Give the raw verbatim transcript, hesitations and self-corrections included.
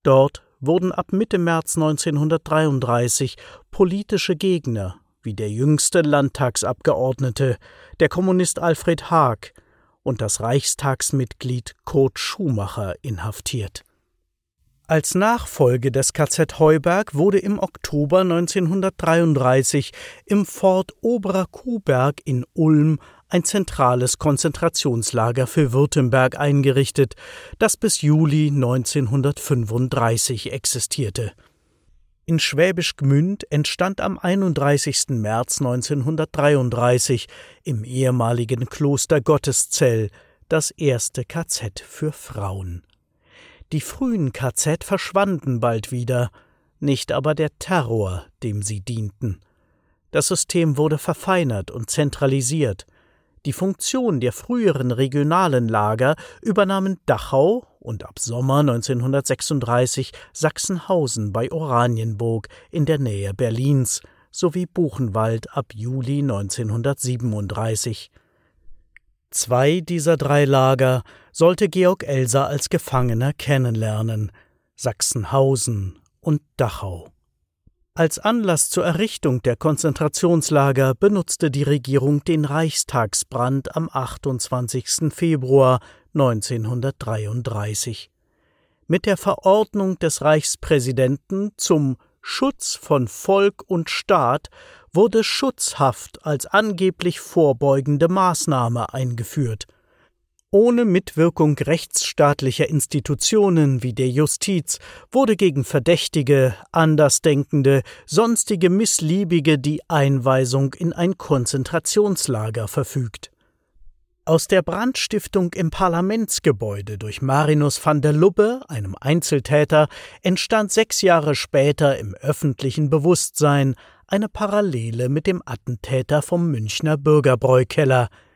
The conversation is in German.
Dort wurden ab Mitte März neunzehnhundertdreiunddreißig politische Gegner wie der jüngste Landtagsabgeordnete, der Kommunist Alfred Haag, und das Reichstagsmitglied Kurt Schumacher inhaftiert. Als Nachfolge des K Z Heuberg wurde im Oktober neunzehnhundertdreiunddreißig im Fort Oberer Kuhberg in Ulm ein zentrales Konzentrationslager für Württemberg eingerichtet, das bis Juli neunzehnhundertfünfunddreißig existierte. In Schwäbisch Gmünd entstand am einunddreißigsten März neunzehnhundertdreiunddreißig im ehemaligen Kloster Gotteszell das erste K Z für Frauen. Die frühen K Z verschwanden bald wieder, nicht aber der Terror, dem sie dienten. Das System wurde verfeinert und zentralisiert. Die Funktion der früheren regionalen Lager übernahmen Dachau und ab Sommer neunzehnhundertsechsunddreißig Sachsenhausen bei Oranienburg in der Nähe Berlins sowie Buchenwald ab Juli neunzehnhundertsiebenunddreißig. Zwei dieser drei Lager sollte Georg Elser als Gefangener kennenlernen: Sachsenhausen und Dachau. Als Anlass zur Errichtung der Konzentrationslager benutzte die Regierung den Reichstagsbrand am achtundzwanzigsten Februar neunzehnhundertdreiunddreißig. Mit der Verordnung des Reichspräsidenten zum Schutz von Volk und Staat wurde Schutzhaft als angeblich vorbeugende Maßnahme eingeführt. Ohne Mitwirkung rechtsstaatlicher Institutionen wie der Justiz wurde gegen Verdächtige, Andersdenkende, sonstige Missliebige die Einweisung in ein Konzentrationslager verfügt. Aus der Brandstiftung im Parlamentsgebäude durch Marinus van der Lubbe, einem Einzeltäter, entstand sechs Jahre später im öffentlichen Bewusstsein eine Parallele mit dem Attentäter vom Münchner Bürgerbräukeller,